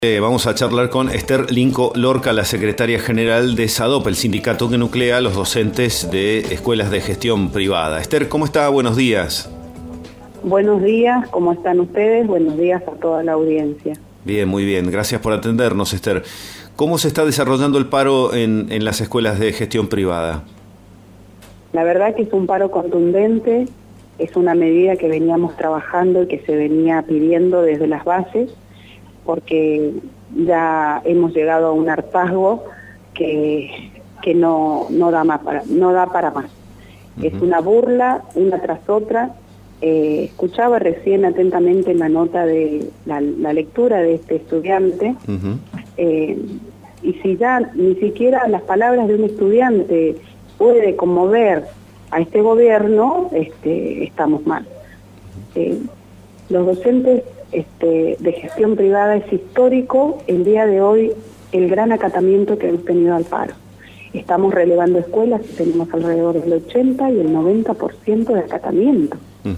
Vamos a charlar con Esther Linco Lorca, la secretaria general de SADOP, el sindicato que nuclea a los docentes de escuelas de gestión privada. Esther, ¿cómo está? Buenos días. Buenos días, ¿cómo están ustedes? Buenos días a toda la audiencia. Bien, muy bien. Gracias por atendernos, Esther. ¿Cómo se está desarrollando el paro en las escuelas de gestión privada? La verdad que es un paro contundente, es una medida que veníamos trabajando y que se venía pidiendo desde las bases, porque ya hemos llegado a un hartazgo que no da para más. Es una burla, una tras otra. Escuchaba recién atentamente la nota de la lectura de este estudiante, y si ya ni siquiera las palabras de un estudiante puede conmover a este gobierno, estamos mal. Los docentes de gestión privada es histórico el día de hoy el gran acatamiento que hemos tenido al paro. Estamos relevando escuelas y tenemos alrededor del 80 y el 90% de acatamiento.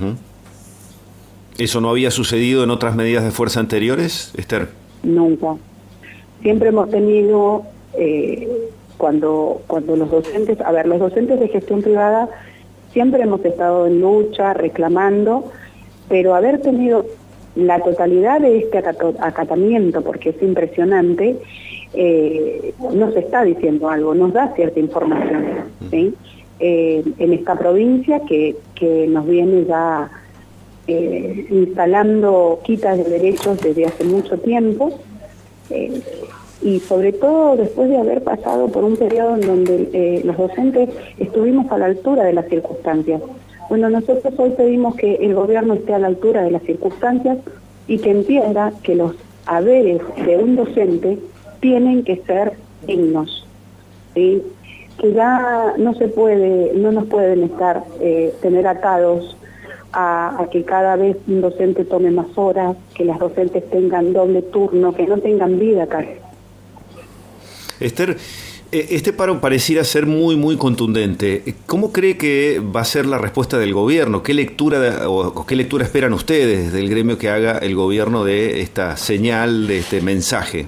¿Eso no había sucedido en otras medidas de fuerza anteriores, Esther? Nunca. Siempre hemos tenido, cuando los docentes, los docentes de gestión privada siempre hemos estado en lucha, reclamando, pero haber tenido la totalidad de este acatamiento, porque es impresionante, nos está diciendo algo, nos da cierta información, ¿sí? En esta provincia que nos viene ya instalando quitas de derechos desde hace mucho tiempo, y sobre todo después de haber pasado por un periodo en donde los docentes estuvimos a la altura de las circunstancias. Bueno, nosotros hoy pedimos que el gobierno esté a la altura de las circunstancias y que entienda que los haberes de un docente tienen que ser dignos, ¿sí? Que ya no nos pueden estar tener atados a que cada vez un docente tome más horas, que las docentes tengan doble turno, que no tengan vida casi. Esther, este paro pareciera ser muy contundente. ¿Cómo cree que va a ser la respuesta del gobierno? ¿Qué lectura esperan ustedes del gremio que haga el gobierno de esta señal, de este mensaje?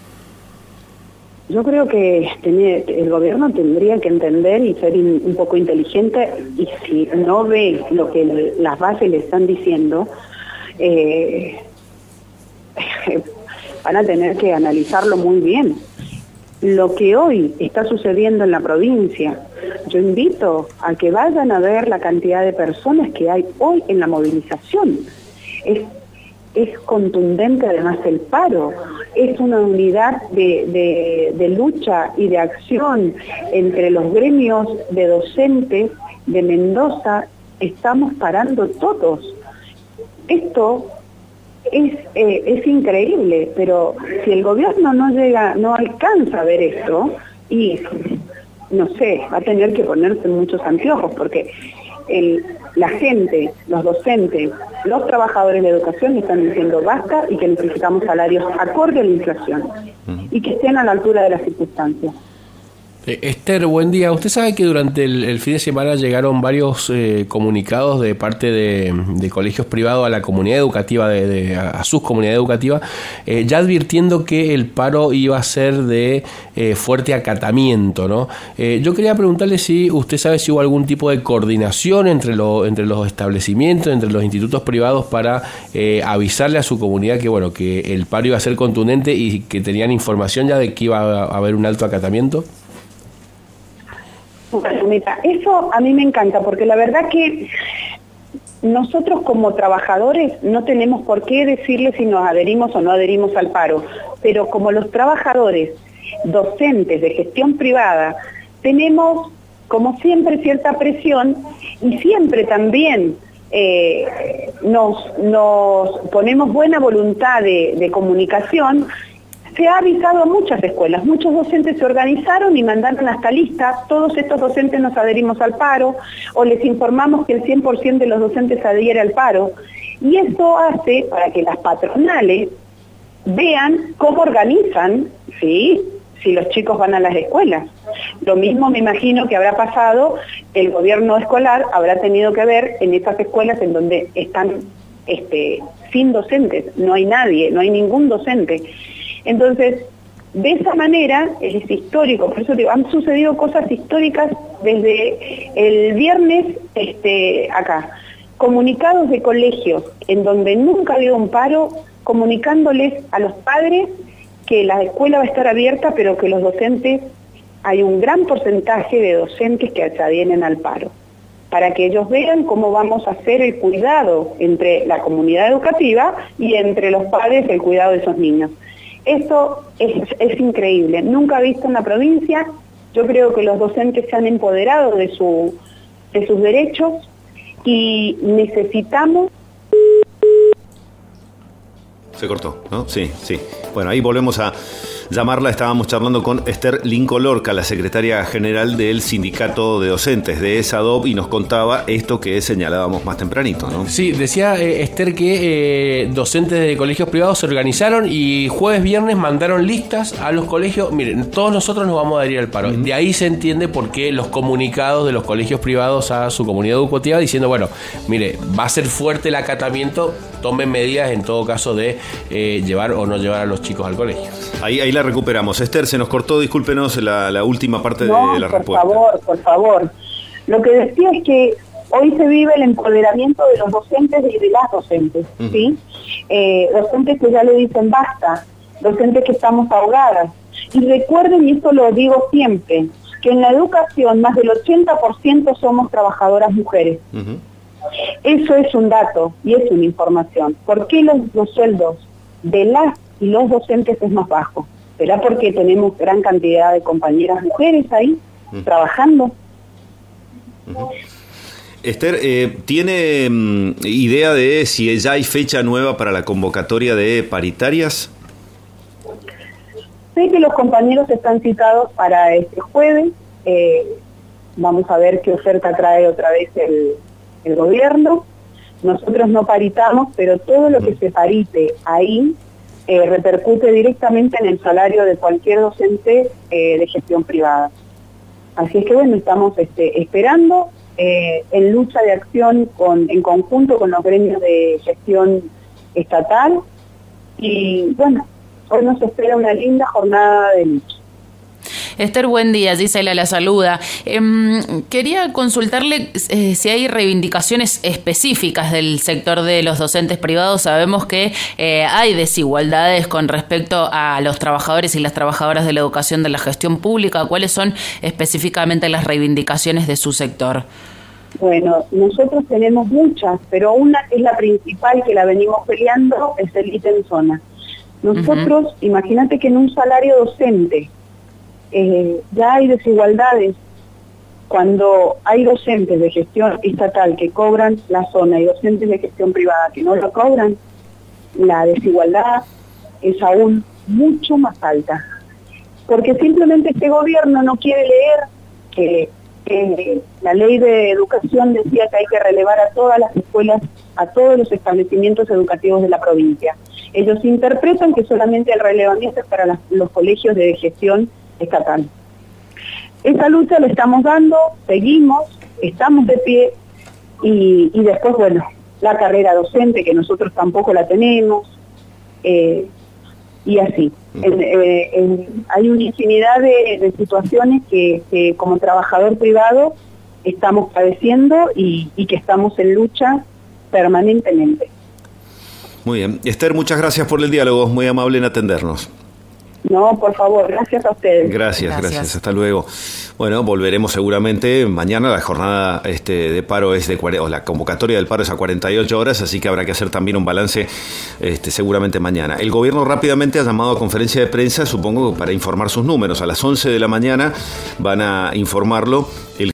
Yo creo que el gobierno tendría que entender y ser un poco inteligente, y si no ve lo que las bases le están diciendo, van a tener que analizarlo muy bien. Lo que hoy está sucediendo en la provincia, yo invito a que vayan a ver la cantidad de personas que hay hoy en la movilización. Es contundente además el paro, es una unidad de lucha y de acción entre los gremios de docentes de Mendoza. Estamos parando todos. Esto es increíble, pero si el gobierno no alcanza a ver esto, y no sé, va a tener que ponerse muchos anteojos, porque la gente, los docentes, los trabajadores de educación están diciendo basta y que necesitamos salarios acorde a la inflación y que estén a la altura de las circunstancias. Esther, buen día. Usted sabe que durante el fin de semana llegaron varios comunicados de parte de colegios privados a la comunidad educativa, a sus comunidades educativas, ya advirtiendo que el paro iba a ser de fuerte acatamiento, ¿no? Yo quería preguntarle si usted sabe si hubo algún tipo de coordinación entre los establecimientos, entre los institutos privados para avisarle a su comunidad que el paro iba a ser contundente y que tenían información ya de que iba a haber un alto acatamiento. Bueno, mira, eso a mí me encanta, porque la verdad que nosotros como trabajadores no tenemos por qué decirle si nos adherimos o no adherimos al paro, pero como los trabajadores docentes de gestión privada tenemos, como siempre, cierta presión, y siempre también nos ponemos buena voluntad de comunicación. Se ha avisado a muchas escuelas, muchos docentes se organizaron y mandaron hasta lista, todos estos docentes nos adherimos al paro, o les informamos que el 100% de los docentes adhiere al paro, y eso hace para que las patronales vean cómo organizan, ¿sí?, si los chicos van a las escuelas. Lo mismo me imagino que habrá pasado, el gobierno escolar habrá tenido que ver en esas escuelas en donde están sin docentes, no hay nadie, no hay ningún docente. Entonces, de esa manera es histórico, por eso digo, han sucedido cosas históricas desde el viernes acá. Comunicados de colegios en donde nunca ha habido un paro, comunicándoles a los padres que la escuela va a estar abierta, pero que los docentes, hay un gran porcentaje de docentes que se adhieren al paro, para que ellos vean cómo vamos a hacer el cuidado entre la comunidad educativa y entre los padres el cuidado de esos niños. Esto es increíble, nunca visto en la provincia. Yo creo que los docentes se han empoderado de sus derechos y necesitamos... Se cortó, ¿no? Sí. Bueno, ahí volvemos a llamarla. Estábamos charlando con Esther Lincoln Lorca, la secretaria general del Sindicato de Docentes de ESADOP, y nos contaba esto que señalábamos más tempranito, ¿no? Sí, decía Esther que docentes de colegios privados se organizaron y jueves, viernes mandaron listas a los colegios. Miren, todos nosotros nos vamos a adherir al paro. De ahí se entiende por qué los comunicados de los colegios privados a su comunidad educativa diciendo, bueno, mire, va a ser fuerte el acatamiento, tomen medidas en todo caso de llevar o no llevar a los chicos al colegio. Ahí la recuperamos. Esther, se nos cortó, discúlpenos la última parte de la respuesta. Por favor. Lo que decía es que hoy se vive el empoderamiento de los docentes y de las docentes, ¿sí? Docentes que ya le dicen basta, docentes que estamos ahogadas. Y recuerden, y esto lo digo siempre, que en la educación más del 80% somos trabajadoras mujeres. Eso es un dato y es una información. ¿Por qué los sueldos de las y los docentes es más bajo? ¿Será porque tenemos gran cantidad de compañeras mujeres ahí trabajando? Esther, ¿tiene idea de si ya hay fecha nueva para la convocatoria de paritarias? Sé que los compañeros están citados para este jueves. Vamos a ver qué oferta trae otra vez el gobierno. Nosotros no paritamos, pero todo lo que se parite ahí repercute directamente en el salario de cualquier docente de gestión privada. Así es que bueno, estamos esperando en lucha de acción en conjunto con los gremios de gestión estatal, y bueno, hoy nos espera una linda jornada de lucha. Esther, buen día, Gisela la saluda. Quería consultarle si hay reivindicaciones específicas del sector de los docentes privados. Sabemos que hay desigualdades con respecto a los trabajadores y las trabajadoras de la educación de la gestión pública. ¿Cuáles son específicamente las reivindicaciones de su sector? Bueno, nosotros tenemos muchas, pero una que es la principal, que la venimos peleando, es el ítem zona. Nosotros, imagínate que en un salario docente ya hay desigualdades. Cuando hay docentes de gestión estatal que cobran la zona y docentes de gestión privada que no lo cobran, la desigualdad es aún mucho más alta. Porque simplemente este gobierno no quiere leer que la ley de educación decía que hay que relevar a todas las escuelas, a todos los establecimientos educativos de la provincia. Ellos interpretan que solamente el relevamiento es para los colegios de gestión estatal. Esa lucha la estamos dando, seguimos, estamos de pie, y después, bueno, la carrera docente, que nosotros tampoco la tenemos, y así. Hay una infinidad de situaciones que como trabajador privado estamos padeciendo y que estamos en lucha permanentemente. Muy bien. Esther, muchas gracias por el diálogo, muy amable en atendernos. No, por favor, gracias a ustedes. Gracias, hasta luego. Bueno, volveremos seguramente mañana. La jornada de paro es o la convocatoria del paro es a 48 horas, así que habrá que hacer también un balance seguramente mañana. El gobierno rápidamente ha llamado a conferencia de prensa, supongo para informar sus números. A las 11 de la mañana van a informarlo.